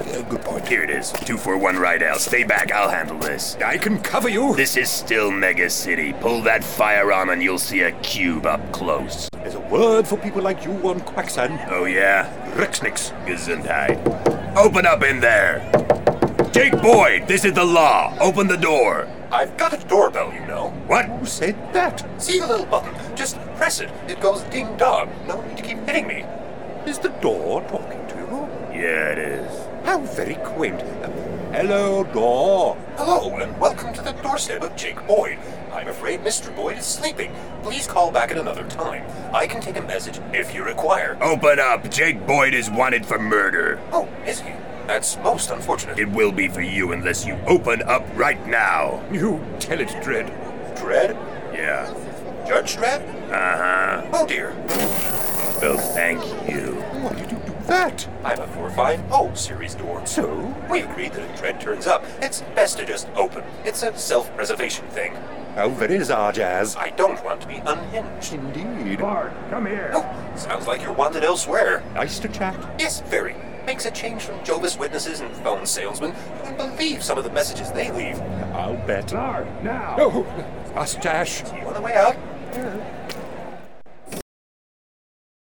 Good point. Here it is. 241 Rydell. Stay back. I'll handle this. I can cover you. This is still Mega City. Pull that fire on and you'll see a cube up close. There's a word for people like you on Quacksan. Oh, yeah? Rexnix. Gesundheit. Open up in there. Jake Boyd, this is the law. Open the door. I've got a doorbell, you know. What? Who said that? See the little button? Just press it. It goes ding-dong. No need to keep hitting me. Is the door talking to you? Yeah, it is. How very quaint. Hello, door. Hello, and welcome to the doorstep of Jake Boyd. I'm afraid Mr. Boyd is sleeping. Please call back at another time. I can take a message if you require. Open up. Jake Boyd is wanted for murder. Oh, is he? That's most unfortunate. It will be for you unless you open up right now. You tell it, Dredd. Dredd? Yeah. Judge Dredd? Uh-huh. Oh, dear. Well, thank you. Why did you do that? I'm a 450 series door. So? We agreed that if Dredd turns up, it's best to just open. It's a self-preservation thing. How very Zarjazz. I don't want to be unhinged. Indeed. Bart, come here. Oh, sounds like you're wanted elsewhere. Nice to chat. Yes, very. Makes a change from Jehovah's Witnesses and phone salesmen. You wouldn't believe some of the messages they leave. I'll bet. Bart, now. Oh, mustache. See you on the way out.